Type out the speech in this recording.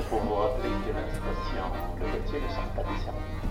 pour vous rappeler que la station Le Gautier ne sort pas des cerveaux.